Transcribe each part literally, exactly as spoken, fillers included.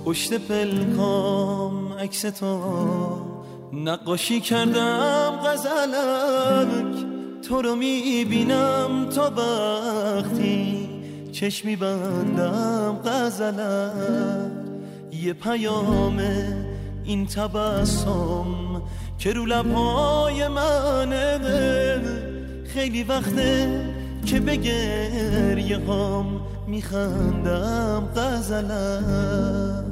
پشت پلکام عکس تو نقاشی کردم غزلک، تو رو میبینم تا وقتی چشمی بندم غزلک. یه پیام این تبسم که رو لبهای منه، خیلی وقته که به گریه هام میخندم غزلک.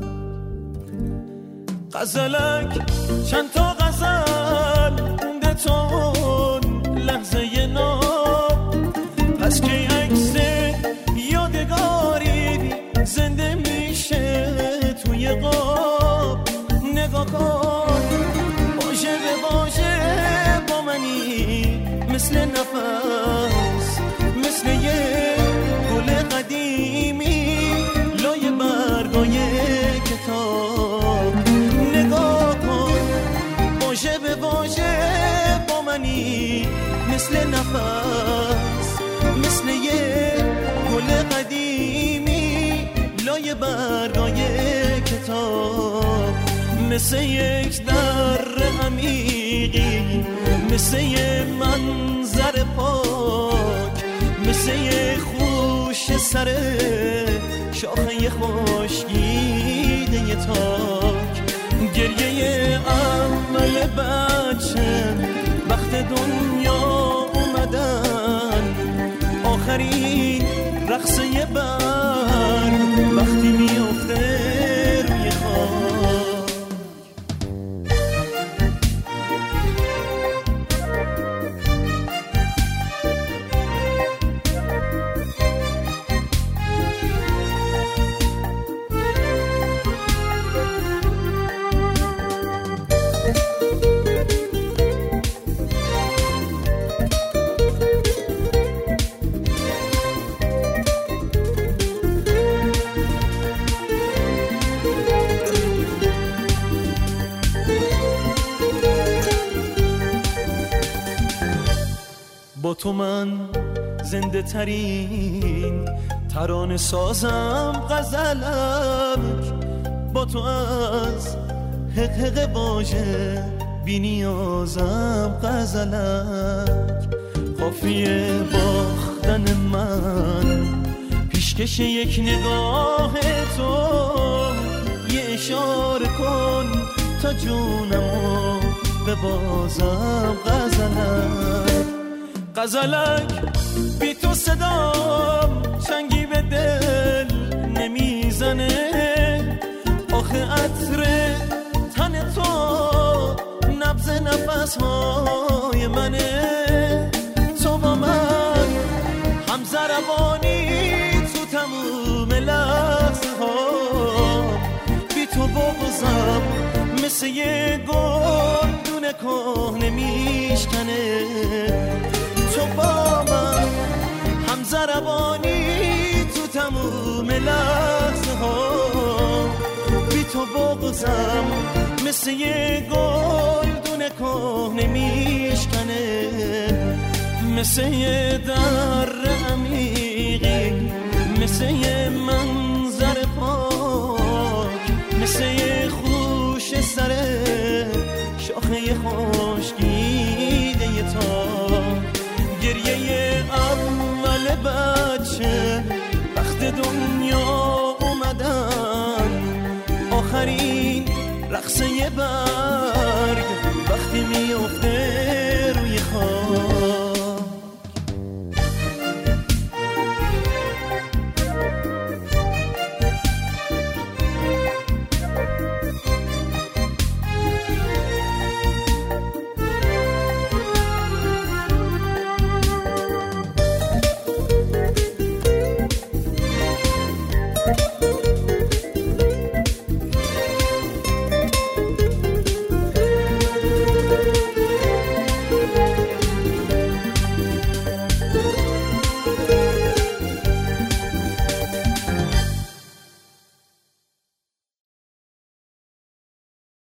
غزلک چند تا غزل مونده تون لحظه ناب، پس که عکس یادگاری زنده میشه توی قاب. نگاه کن باشه به باشه با منی، مثل نفس مثل یه گل قدیمی لای برگای کتاب. نگاه کن باشه به باشه با منی، مثل نفس مثل یه گل قدیمی لای برگای کتاب. مثل یک در عمیقی، مثل یه منظر پاک، مثل یه خوش سر شاخه خشکیده یه تاک. گریه اول بچه وقت دنیا اومدن، آخرین رقصه برگ وقتی میافته روی خاک. با تو من زنده ترین ترانه سازم غزلک، با تو از حق حق واژه بی نیازم غزلک. قافیه باختن من پیشکش یک نگاه تو، یه اشاره کن تا جونمو ببازم غزلک. غزلک بی تو صدام چنگی به دل نمیزنه، آخه عطر تن تو نبض نفس های منه. تو با من هم ضربانی تو تموم لحظه ها، بی تو بغضم مثل یه گلدون کهنه میشکنه. تو با من هم ضربانی تو تموم لحظه ها، بی تو بغضم مثل یه گلدون کهنه میشکنه. مثل یه در عمیقی، مثل یه منظر پاک، مثل یه خوش سر شاخه خشکیده یه تاک. گریه اول بچه وقت دنیا اومدن، آخرین رقصه برگ